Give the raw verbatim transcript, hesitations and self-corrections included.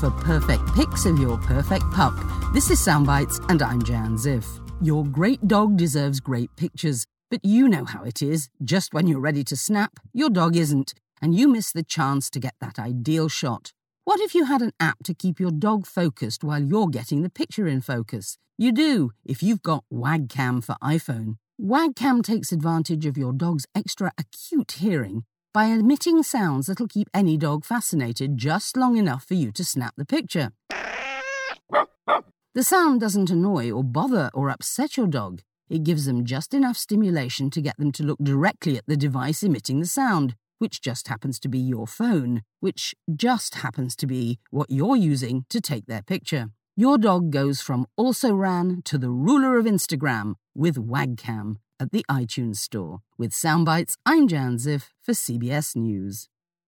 for perfect pics of your perfect pup. This is Soundbites, and I'm Jan Ziff. Your great dog deserves great pictures, but you know how it is. Just when you're ready to snap, your dog isn't, and you miss the chance to get that ideal shot. What if you had an app to keep your dog focused while you're getting the picture in focus? You do, if you've got Wagcam for iPhone. Wagcam takes advantage of your dog's extra acute hearing by emitting sounds that'll keep any dog fascinated just long enough for you to snap the picture. The sound doesn't annoy or bother or upset your dog. It gives them just enough stimulation to get them to look directly at the device emitting the sound, which just happens to be your phone, which just happens to be what you're using to take their picture. Your dog goes from also ran to the ruler of Instagram with Wagcam at the iTunes Store. With Soundbites, I'm Jan Ziff for C B S News.